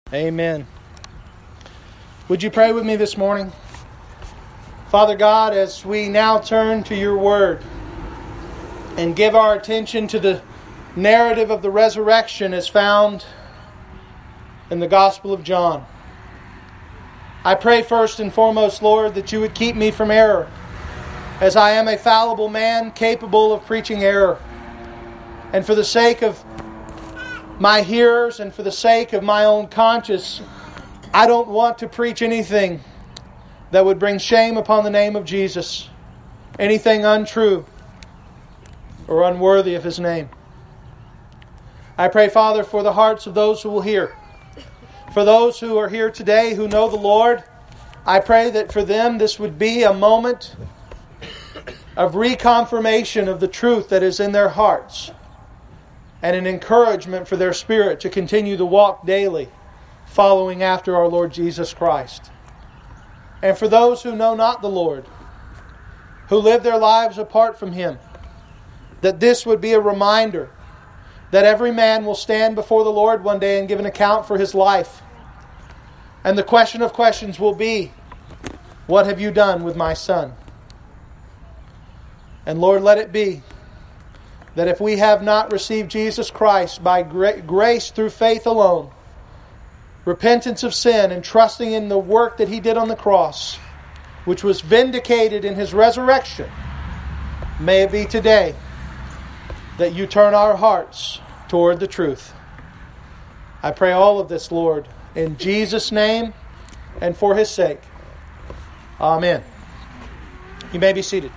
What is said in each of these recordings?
Amen. Would you pray with me this morning? Father God, as we now turn to your word and give our attention to the narrative of the resurrection as found in the Gospel of John, I pray first and foremost, Lord, that you would keep me from error, as I am a fallible man capable of preaching error. And for the sake of my hearers and for the sake of my own conscience, I don't want to preach anything that would bring shame upon the name of Jesus, anything untrue or unworthy of His name. I pray, Father, for the hearts of those who will hear. For those who are here today who know the Lord, I pray that for them this would be a moment of reconfirmation of the truth that is in their hearts, and an encouragement for their spirit to continue to walk daily, following after our Lord Jesus Christ. And for those who know not the Lord, who live their lives apart from Him, that this would be a reminder that every man will stand before the Lord one day and give an account for his life. And the question of questions will be, what have you done with my son? And Lord, let it be that if we have not received Jesus Christ by grace through faith alone, repentance of sin and trusting in the work that He did on the cross, which was vindicated in His resurrection, may it be today that you turn our hearts toward the truth. I pray all of this, Lord, in Jesus' name and for His sake. Amen. You may be seated.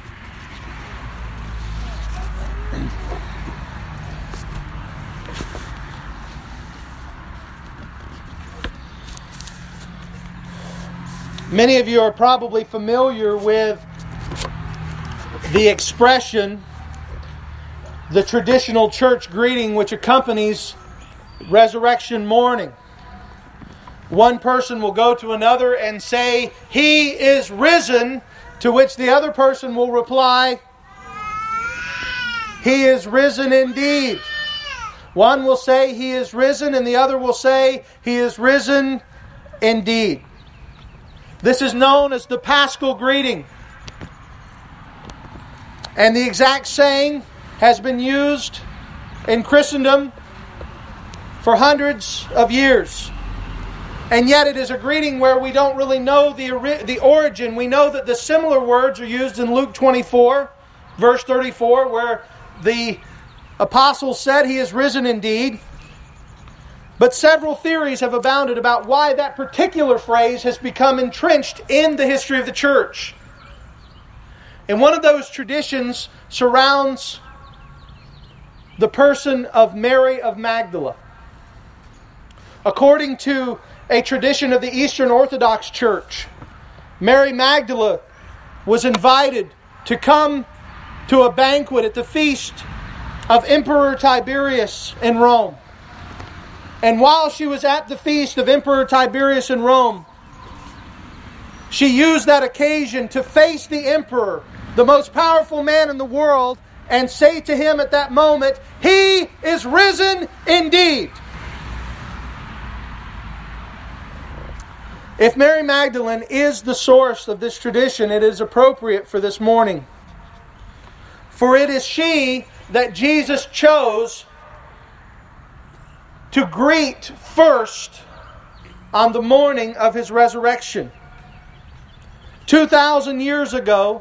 Many of you are probably familiar with the expression, the traditional church greeting which accompanies resurrection morning. One person will go to another and say, "He is risen," to which the other person will reply, "He is risen indeed." One will say, "He is risen," and the other will say, "He is risen indeed." This is known as the Paschal greeting. And the exact saying has been used in Christendom for hundreds of years. And yet it is a greeting where we don't really know the origin. We know that the similar words are used in Luke 24, verse 34, where the apostle said, "He is risen indeed." But several theories have abounded about why that particular phrase has become entrenched in the history of the church. And one of those traditions surrounds the person of Mary of Magdala. According to a tradition of the Eastern Orthodox Church, Mary Magdala was invited to come to a banquet at the feast of Emperor Tiberius in Rome. And while she was at the feast of Emperor Tiberius in Rome, she used that occasion to face the emperor, the most powerful man in the world, and say to him at that moment, "He is risen indeed." If Mary Magdalene is the source of this tradition, it is appropriate for this morning. For it is she that Jesus chose to greet first on the morning of His resurrection. 2,000 years ago,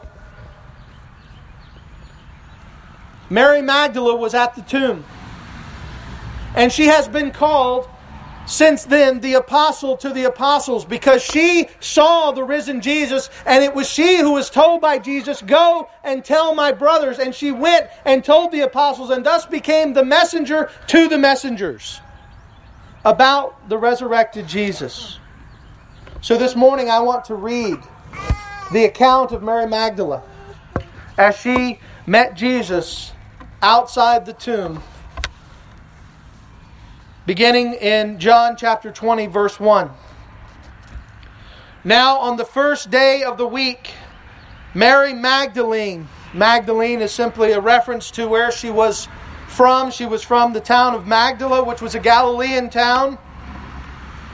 Mary Magdala was at the tomb. And she has been called since then the apostle to the apostles, because she saw the risen Jesus, and it was she who was told by Jesus, "Go and tell my brothers." And she went and told the apostles, and thus became the messenger to the messengers about the resurrected Jesus. So this morning I want to read the account of Mary Magdala as she met Jesus outside the tomb, beginning in John chapter 20, verse 1. Now on the first day of the week, Mary Magdalene is simply a reference to where she was from. She was from the town of Magdala, which was a Galilean town.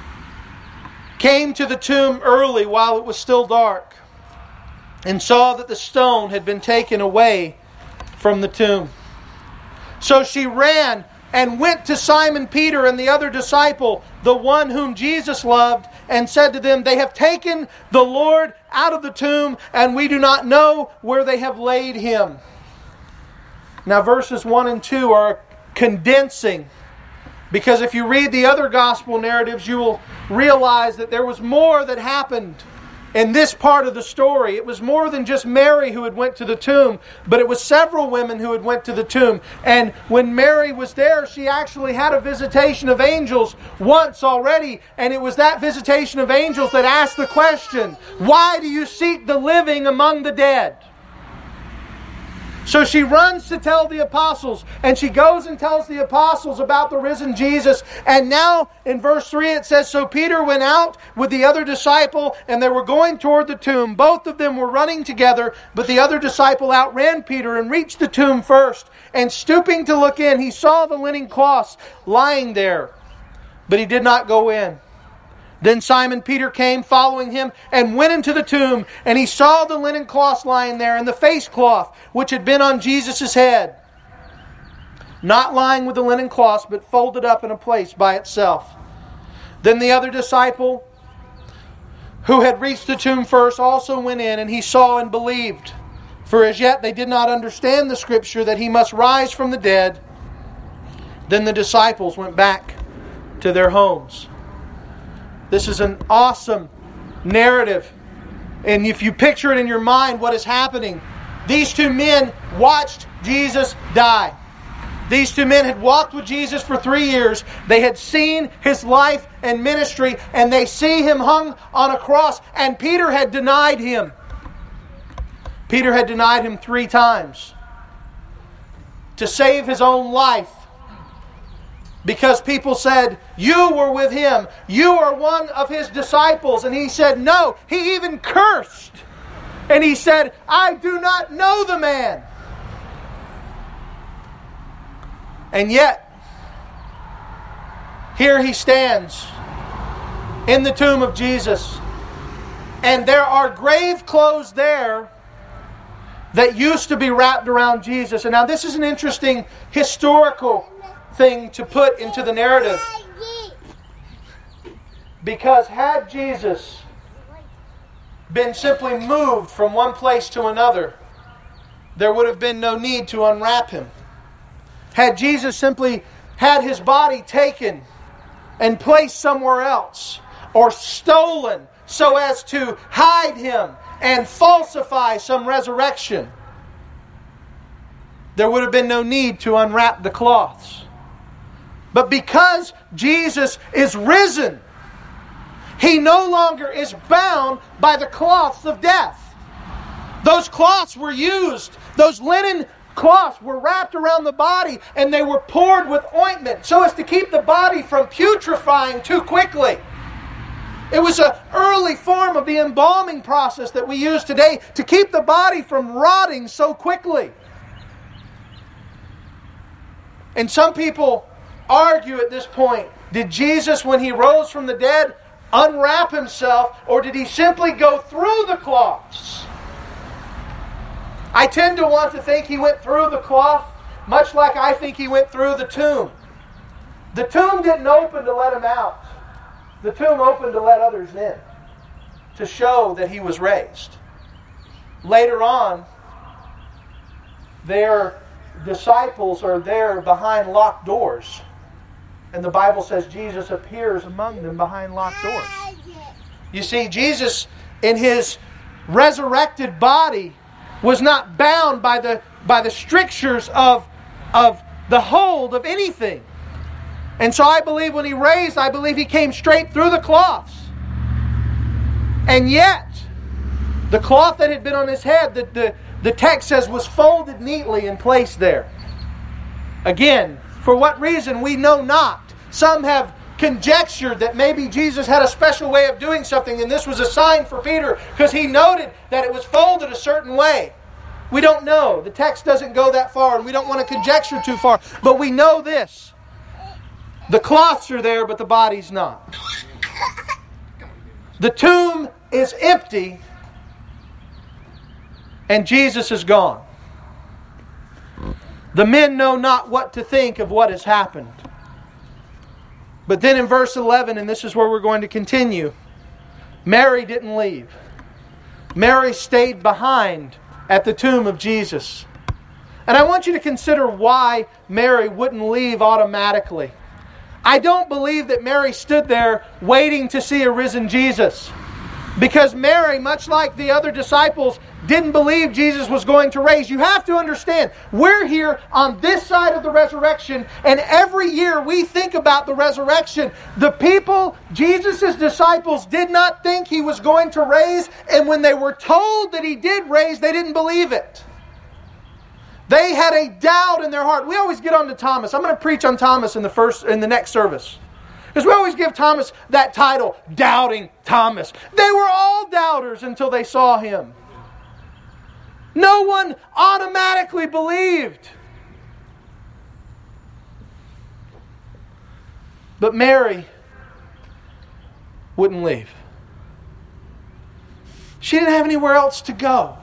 came to the tomb early while it was still dark, and saw that the stone had been taken away from the tomb. So she ran and went to Simon Peter and the other disciple, the one whom Jesus loved, and said to them, "They have taken the Lord out of the tomb, and we do not know where they have laid Him." Now verses 1 and 2 are condensing, because if you read the other gospel narratives, you will realize that there was more that happened in this part of the story. It was more than just Mary who had went to the tomb, but it was several women who had went to the tomb. And when Mary was there, she actually had a visitation of angels once already. And it was that visitation of angels that asked the question, "Why do you seek the living among the dead?" So she runs to tell the apostles, and she goes and tells the apostles about the risen Jesus. And now in verse 3 it says, "So Peter went out with the other disciple, and they were going toward the tomb. Both of them were running together, but the other disciple outran Peter and reached the tomb first. And stooping to look in, he saw the linen cloths lying there, but he did not go in. Then Simon Peter came following him and went into the tomb, and he saw the linen cloths lying there, and the face cloth which had been on Jesus' head, not lying with the linen cloths, but folded up in a place by itself. Then the other disciple, who had reached the tomb first, also went in, and he saw and believed. For as yet they did not understand the scripture that he must rise from the dead. Then the disciples went back to their homes." This is an awesome narrative. And if you picture it in your mind, what is happening? These two men watched Jesus die. These two men had walked with Jesus for 3 years. They had seen His life and ministry, and they see Him hung on a cross. And Peter had denied Him. Peter had denied Him 3 times to save his own life. Because people said, "You were with Him. You are one of His disciples." And He said, "No." He even cursed. And He said, "I do not know the man." And yet, here He stands in the tomb of Jesus. And there are grave clothes there that used to be wrapped around Jesus. And now this is an interesting historical thing to put into the narrative. Because had Jesus been simply moved from one place to another, there would have been no need to unwrap Him. Had Jesus simply had His body taken and placed somewhere else, or stolen so as to hide Him and falsify some resurrection, there would have been no need to unwrap the cloths. But because Jesus is risen, He no longer is bound by the cloths of death. Those cloths were used. Those linen cloths were wrapped around the body, and they were poured with ointment so as to keep the body from putrefying too quickly. It was an early form of the embalming process that we use today to keep the body from rotting so quickly. And some people argue at this point, did Jesus, when He rose from the dead, unwrap Himself, or did He simply go through the cloths? I tend to want to think He went through the cloth, much like I think He went through the tomb. The tomb didn't open to let Him out. The tomb opened to let others in, to show that He was raised. Later on, their disciples are there behind locked doors. And the Bible says Jesus appears among them behind locked doors. You see, Jesus in His resurrected body was not bound by the strictures of the hold of anything. And so I believe when He raised, I believe He came straight through the cloths. And yet, the cloth that had been on His head, the text says, was folded neatly and placed there. Again, for what reason we know not. Some have conjectured that maybe Jesus had a special way of doing something, and this was a sign for Peter because he noted that it was folded a certain way. We don't know. The text doesn't go that far, and we don't want to conjecture too far. But we know this. The cloths are there, but the body's not. The tomb is empty and Jesus is gone. The men know not what to think of what has happened. But then in verse 11, and this is where we're going to continue, Mary didn't leave. Mary stayed behind at the tomb of Jesus. And I want you to consider why Mary wouldn't leave automatically. I don't believe that Mary stood there waiting to see a risen Jesus. Because Mary, much like the other disciples, didn't believe Jesus was going to raise. You have to understand, we're here on this side of the resurrection, and every year we think about the resurrection. The people, Jesus' disciples, did not think He was going to raise, and when they were told that He did raise, they didn't believe it. They had a doubt in their heart. We always get on to Thomas. I'm going to preach on Thomas in the next service. Because we always give Thomas that title, Doubting Thomas. They were all doubters until they saw Him. No one automatically believed. But Mary wouldn't leave. She didn't have anywhere else to go.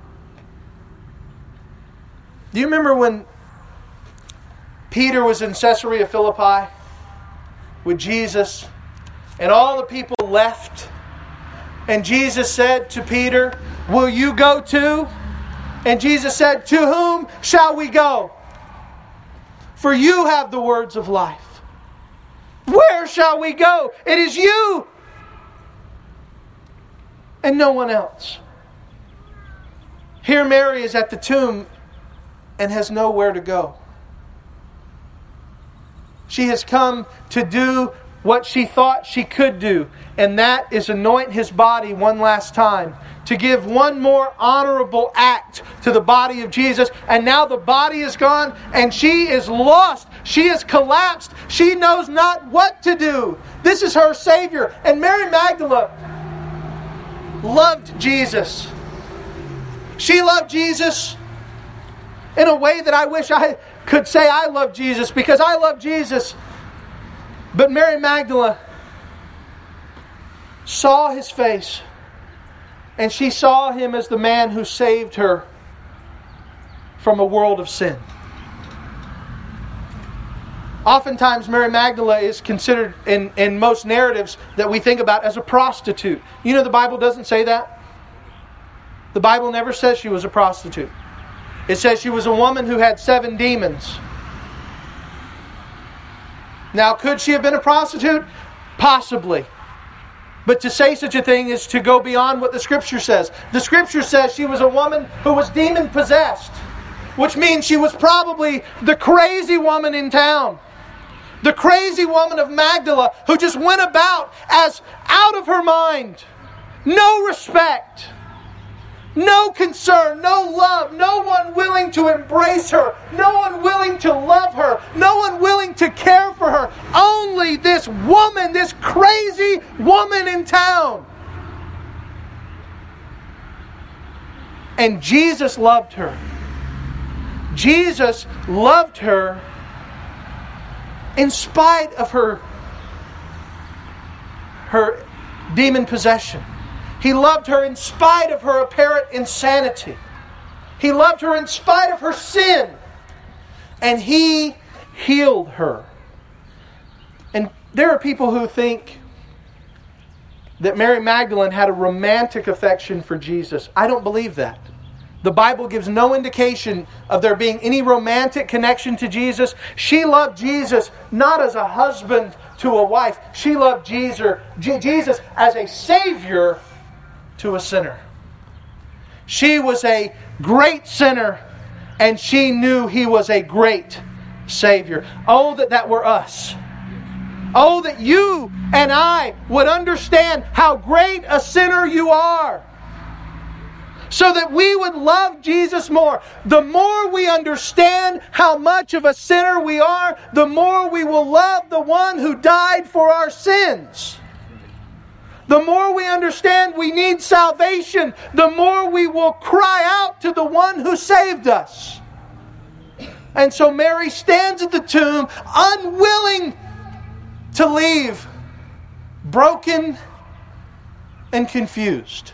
Do you remember when Peter was in Caesarea Philippi with Jesus and all the people left? And Jesus said to Peter, "Will you go too?" And Jesus said, "To whom shall we go? For you have the words of life." Where shall we go? It is you and no one else. Here Mary is at the tomb and has nowhere to go. She has come to do what she thought she could do, and that is anoint His body one last time, to give one more honorable act to the body of Jesus. And now the body is gone, and she is lost. She has collapsed. She knows not what to do. This is her Savior. And Mary Magdalene loved Jesus. She loved Jesus in a way that I wish I could say I love Jesus, because I love Jesus. But Mary Magdalene saw His face, and she saw Him as the man who saved her from a world of sin. Oftentimes Mary Magdalene is considered in most narratives that we think about as a prostitute. You know the Bible doesn't say that. The Bible never says she was a prostitute. It says she was a woman who had 7 demons. Now, could she have been a prostitute? Possibly. But to say such a thing is to go beyond what the Scripture says. The Scripture says she was a woman who was demon-possessed, which means she was probably the crazy woman in town. The crazy woman of Magdala who just went about as out of her mind. No respect. No concern, no love, no one willing to embrace her, no one willing to love her, no one willing to care for her. Only this woman, this crazy woman in town. And Jesus loved her. Jesus loved her in spite of her demon possession. He loved her in spite of her apparent insanity. He loved her in spite of her sin. And He healed her. And there are people who think that Mary Magdalene had a romantic affection for Jesus. I don't believe that. The Bible gives no indication of there being any romantic connection to Jesus. She loved Jesus not as a husband to a wife. She loved Jesus as a Savior to a sinner. She was a great sinner, and she knew He was a great Savior. Oh, that were us. Oh, that you and I would understand how great a sinner you are, so that we would love Jesus more. The more we understand how much of a sinner we are, the more we will love the one who died for our sins. The more we understand we need salvation, the more we will cry out to the one who saved us. And so Mary stands at the tomb, unwilling to leave, broken and confused.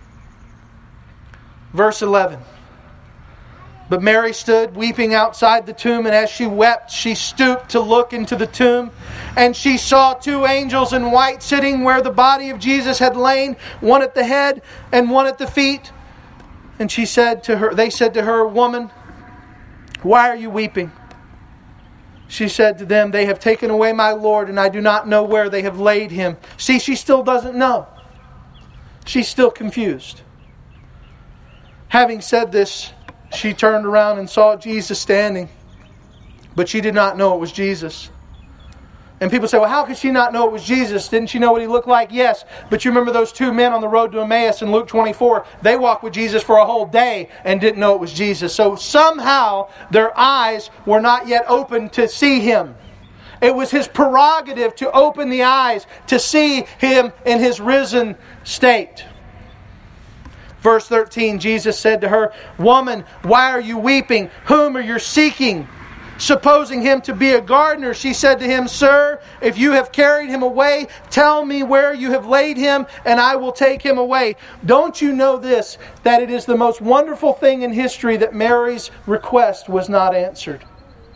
Verse 11. But Mary stood weeping outside the tomb, and as she wept, she stooped to look into the tomb. And she saw two angels in white sitting where the body of Jesus had lain, one at the head and one at the feet. And they said to her, Woman, why are you weeping? She said to them, They have taken away my Lord, and I do not know where they have laid him. See, she still doesn't know. She's still confused. Having said this, she turned around and saw Jesus standing, but she did not know it was Jesus. And people say, well, how could she not know it was Jesus? Didn't she know what he looked like? Yes. But you remember those two men on the road to Emmaus in Luke 24? They walked with Jesus for a whole day and didn't know it was Jesus. So somehow their eyes were not yet open to see him. It was his prerogative to open the eyes to see him in his risen state. Verse 13, Jesus said to her, Woman, why are you weeping? Whom are you seeking? Supposing him to be a gardener, she said to him, Sir, if you have carried him away, tell me where you have laid him, and I will take him away. Don't you know this, that it is the most wonderful thing in history that Mary's request was not answered?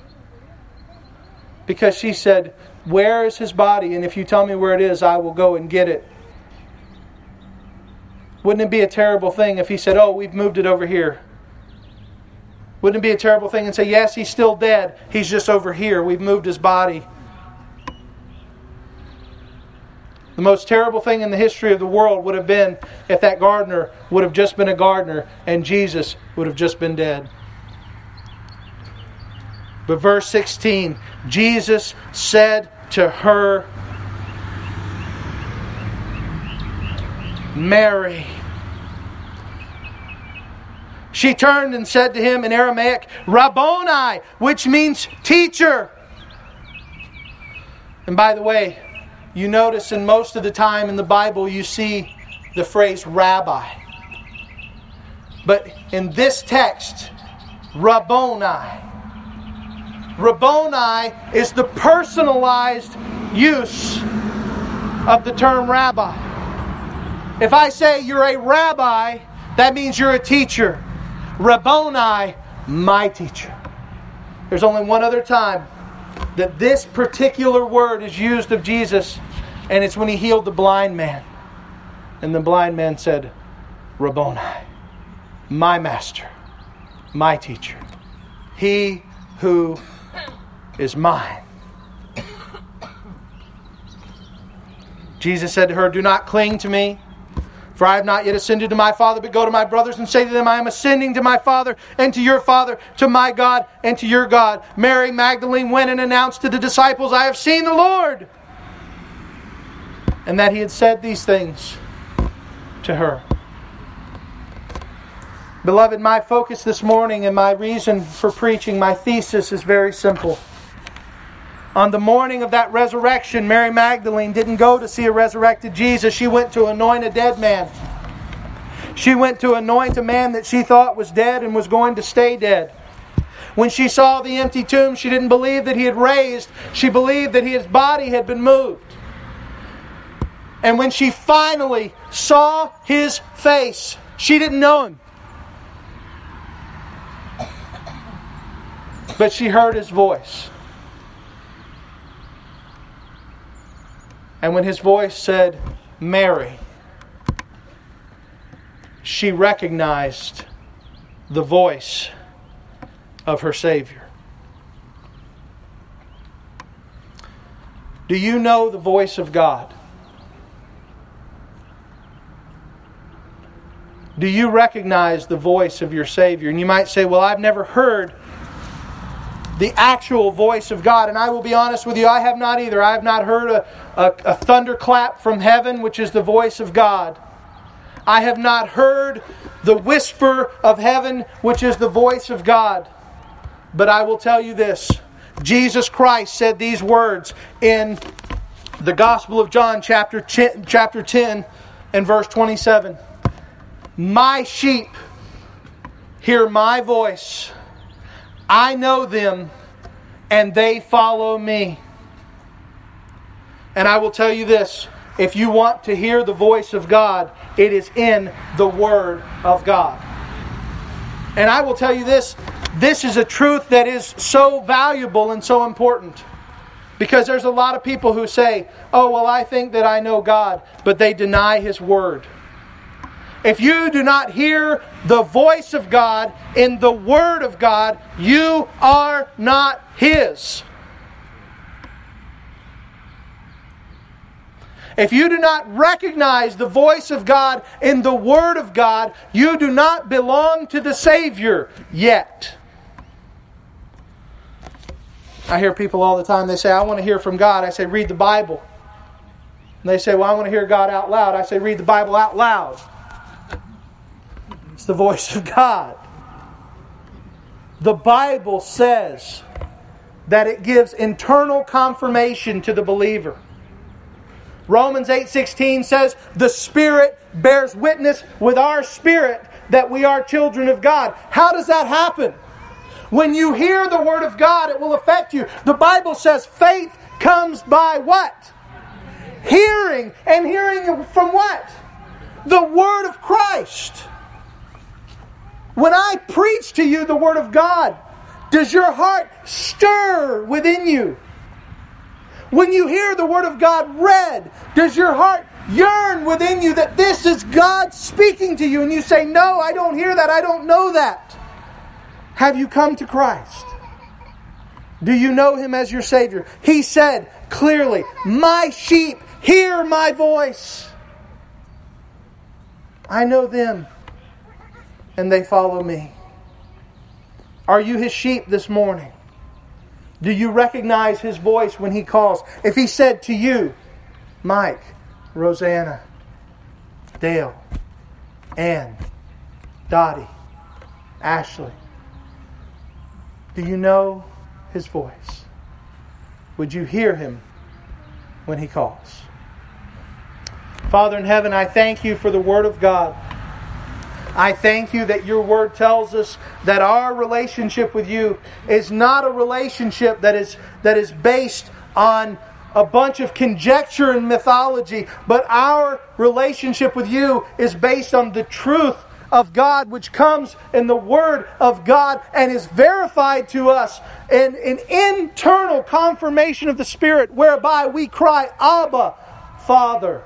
Because she said, Where is his body? And if you tell me where it is, I will go and get it. Wouldn't it be a terrible thing if he said, Oh, we've moved it over here? Wouldn't it be a terrible thing and say, yes, he's still dead. He's just over here. We've moved his body. The most terrible thing in the history of the world would have been if that gardener would have just been a gardener and Jesus would have just been dead. But verse 16, Jesus said to her, Mary. She turned and said to him in Aramaic, Rabboni, which means teacher. And by the way, you notice in most of the time in the Bible you see the phrase rabbi. But in this text, Rabboni. Rabboni is the personalized use of the term rabbi. If I say you're a rabbi, that means you're a teacher. Rabboni, my teacher. There's only one other time that this particular word is used of Jesus, and it's when he healed the blind man. And the blind man said, Rabboni, my master, my teacher, he who is mine. Jesus said to her, Do not cling to me, for I have not yet ascended to my Father, but go to my brothers and say to them, I am ascending to my Father and to your Father, to my God and to your God. Mary Magdalene went and announced to the disciples, I have seen the Lord. And that he had said these things to her. Beloved, my focus this morning and my reason for preaching, my thesis is very simple. On the morning of that resurrection, Mary Magdalene didn't go to see a resurrected Jesus. She went to anoint a dead man. She went to anoint a man that she thought was dead and was going to stay dead. When she saw the empty tomb, she didn't believe that he had raised. She believed that his body had been moved. And when she finally saw his face, she didn't know him. But she heard his voice. And when his voice said, Mary, she recognized the voice of her Savior. Do you know the voice of God? Do you recognize the voice of your Savior? And you might say, well, I've never heard the actual voice of God. And I will be honest with you, I have not either. I have not heard a thunderclap from heaven, which is the voice of God. I have not heard the whisper of heaven, which is the voice of God. But I will tell you this. Jesus Christ said these words in the Gospel of John, chapter 10 and verse 27. My sheep hear my voice. I know them, and they follow me. And I will tell you this, If you want to hear the voice of God, it is in the Word of God. And I will tell you this is a truth that is so valuable and so important. Because there's a lot of people who say, oh, well, I think that I know God, but they deny His Word. If you do not hear the voice of God in the Word of God, you are not His. If you do not recognize the voice of God in the Word of God, you do not belong to the Savior yet. I hear people all the time, they say, I want to hear from God. I say, read the Bible. And they say, well, I want to hear God out loud. I say, read the Bible out loud. It's the voice of God. The Bible says that it gives internal confirmation to the believer. Romans 8:16 says, the Spirit bears witness with our spirit that we are children of God. How does that happen? When you hear the Word of God, it will affect you. The Bible says faith comes by what? Hearing. And hearing from what? The Word of Christ. When I preach to you the Word of God, does your heart stir within you? When you hear the Word of God read, does your heart yearn within you that this is God speaking to you? And you say, no, I don't hear that. I don't know that. Have you come to Christ? Do you know Him as your Savior? He said clearly, my sheep hear my voice. I know them, and they follow me. Are you His sheep this morning? Do you recognize His voice when He calls? If He said to you, Mike, Rosanna, Dale, Ann, Dottie, Ashley, do you know His voice? Would you hear Him when He calls? Father in heaven, I thank You for the Word of God. I thank You that Your Word tells us that our relationship with You is not a relationship that is based on a bunch of conjecture and mythology, but our relationship with You is based on the truth of God, which comes in the Word of God and is verified to us in an internal confirmation of the Spirit, whereby we cry, Abba, Father.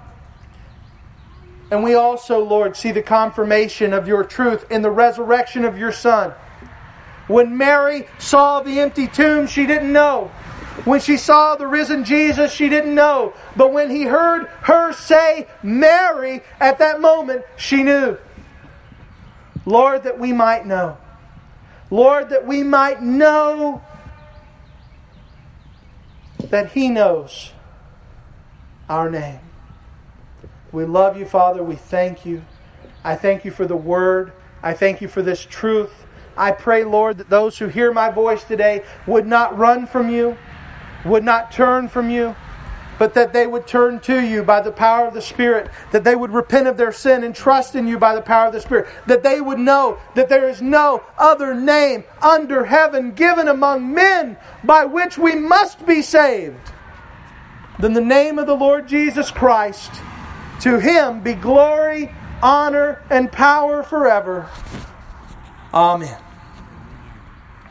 And we also, Lord, see the confirmation of Your truth in the resurrection of Your Son. When Mary saw the empty tomb, she didn't know. When she saw the risen Jesus, she didn't know. But when He heard her say, Mary, at that moment, she knew. Lord, that we might know. Lord, that we might know that He knows our name. We love You, Father. We thank You. I thank You for the Word. I thank You for this truth. I pray, Lord, that those who hear my voice today would not run from You, would not turn from You, but that they would turn to You by the power of the Spirit, that they would repent of their sin and trust in You by the power of the Spirit, that they would know that there is no other name under heaven given among men by which we must be saved than the name of the Lord Jesus Christ. To Him be glory, honor, and power forever. Amen.